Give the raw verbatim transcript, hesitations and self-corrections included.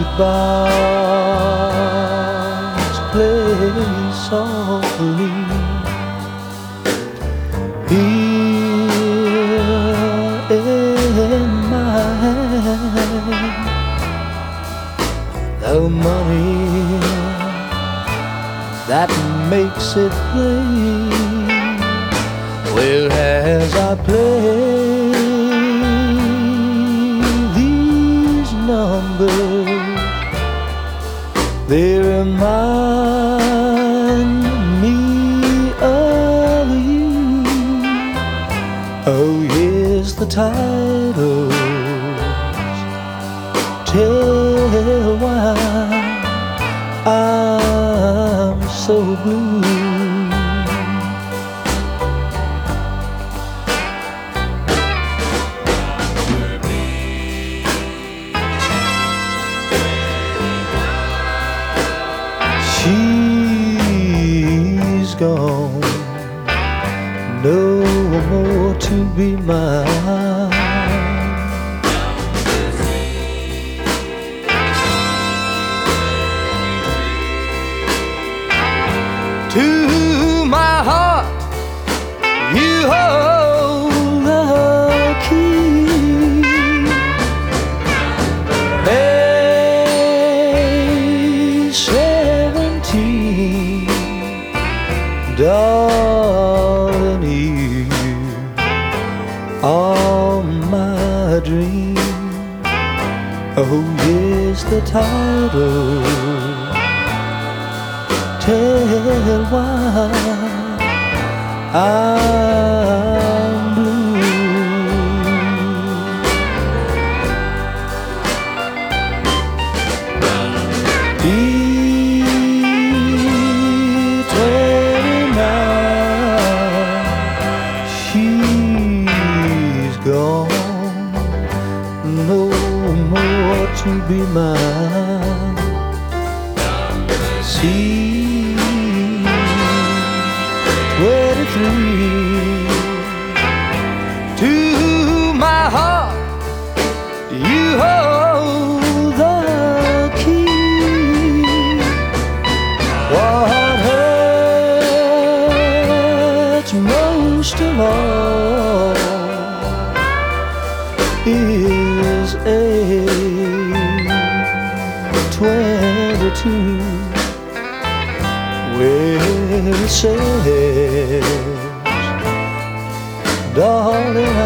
jukebox plays softly here in my hand. The money that makes it play, well, as I play these numbers, they remind me of you. Oh yes, the titles tell why I'm so blue. She's gone, no more to be mine. To my heart you hold the key. May seventeen, darling, you are my dream. Oh yes, the title tell why I'm blue. D twenty-nine, she's gone, no more to be mine. See, twenty-three, to my heart you hold the key. What hurts most of all is age twenty-two. Well, it says, darling,